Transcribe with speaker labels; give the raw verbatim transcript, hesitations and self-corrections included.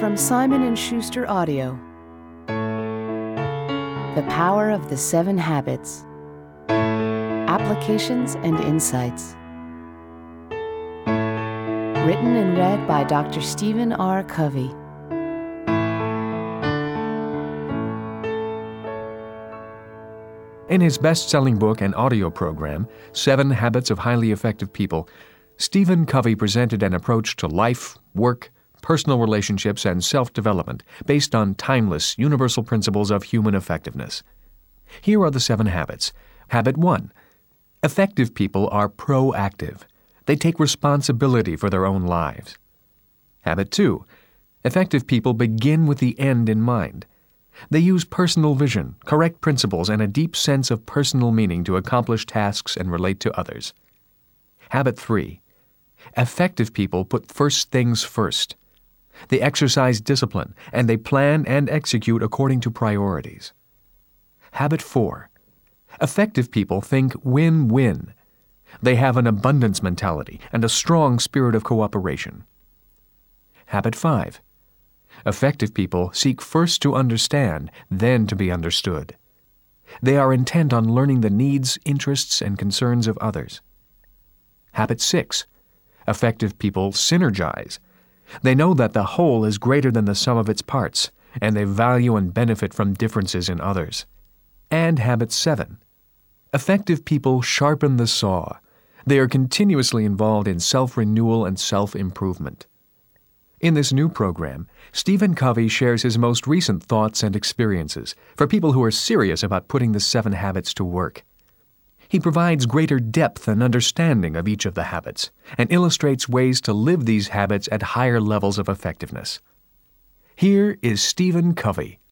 Speaker 1: From Simon and Schuster Audio. The Power of the Seven Habits. Applications and Insights. Written and read by Doctor Stephen R. Covey.
Speaker 2: In his best-selling book and audio program, Seven Habits of Highly Effective People, Stephen Covey presented an approach to life, work, personal relationships, and self-development based on timeless, universal principles of human effectiveness. Here are the seven habits. Habit one. Effective people are proactive. They take responsibility for their own lives. Habit two. Effective people begin with the end in mind. They use personal vision, correct principles, and a deep sense of personal meaning to accomplish tasks and relate to others. Habit three. Effective people put first things first. They exercise discipline, and they plan and execute according to priorities. Habit four. Effective people think win-win. They have an abundance mentality and a strong spirit of cooperation. Habit five. Effective people seek first to understand, then to be understood. They are intent on learning the needs, interests, and concerns of others. Habit six. Effective people synergize. They know that the whole is greater than the sum of its parts, and they value and benefit from differences in others. And habit seven. Effective people sharpen the saw. They are continuously involved in self-renewal and self-improvement. In this new program, Stephen Covey shares his most recent thoughts and experiences for people who are serious about putting the seven habits to work. He provides greater depth and understanding of each of the habits and illustrates ways to live these habits at higher levels of effectiveness. Here is Stephen Covey.